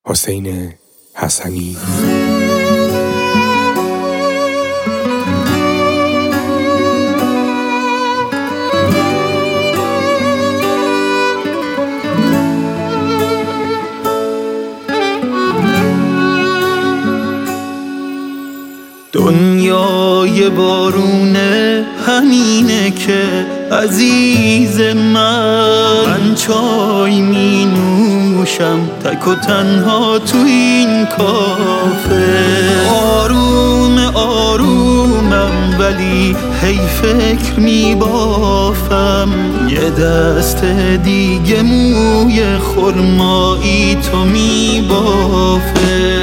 حسین حسنی. دنیای بارونه همینه که عزیز من چای می نوشم تک و تنها تو این کافه. آروم آرومم ولی هی فکر می بافم یه دست دیگه موی خرمایی تو می بافه.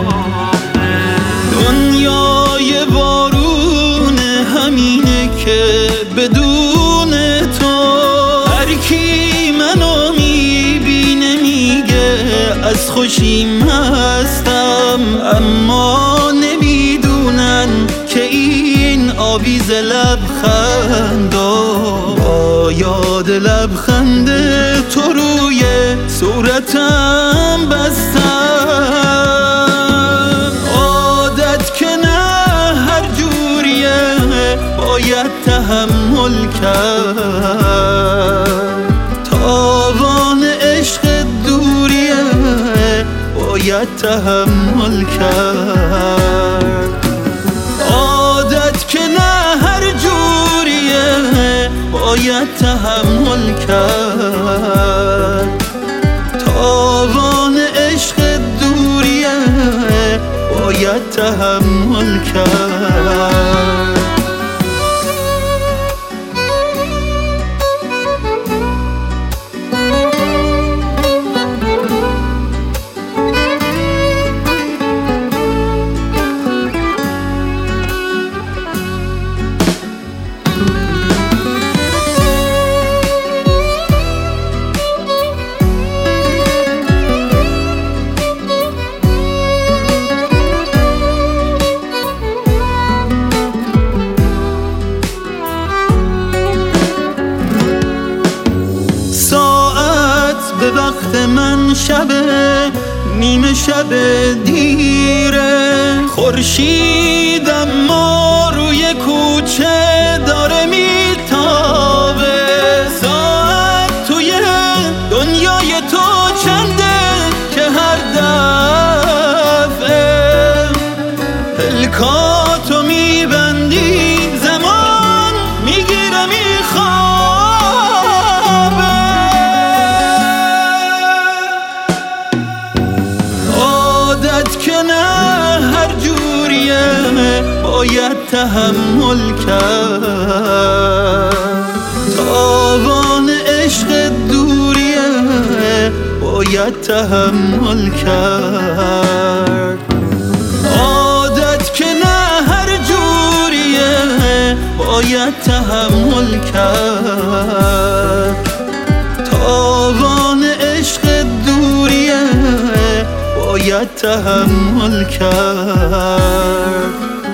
دنیای بارون همینه که بدون تو هر کی منو میبینه میگه از خوشیم هستم، اما نمیدونن که این آویز لبخندا با یاد لبخند تو روی صورتم بستم. باید تحمل کرد تاوان عشق دوریه، باید تحمل کرد. عادت که نه هر جوریه باید تحمل کرد تاوان عشق دوریه، باید تحمل کرد. به وقت من شبه، نیمه شب دیره، خورشید اما روی کوچه داره میتابه. ساعت توی دنیای تو چنده که هر دفعه پلکاتو میبندی زمان میگیره میخوابه. باید تحمل کرد تاوان عشق دوریه، باید تحمل کرد. عادت که نه هر جوریه باید تحمل کرد تاوان عشق دوریه، باید تحمل کرد.